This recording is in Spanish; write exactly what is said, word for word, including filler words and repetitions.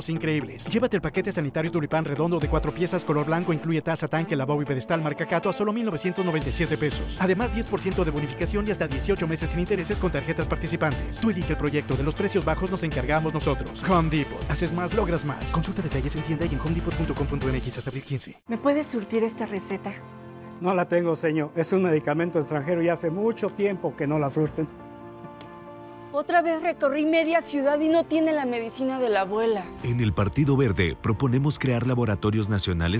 increíbles. Llévate el paquete sanitario Tulipán redondo de cuatro piezas color blanco, incluye taza, tanque, lavabo y pedestal marca Cato a solo mil novecientos noventa y siete pesos. Además, diez por ciento de bonificación y hasta dieciocho meses sin intereses con tarjetas participantes. Tú elige el proyecto, de los precios bajos nos encargamos nosotros. Home Depot. Haces más, logras más. Consulta detalles en tienda y en home depot punto com punto m x hasta abril quince. ¿Me puedes surtir esta receta? No la tengo, señor. Es un medicamento extranjero y hace mucho tiempo que no la surten. Otra vez recorrí media ciudad y no tiene la medicina de la abuela. En el Partido Verde proponemos crear laboratorios nacionales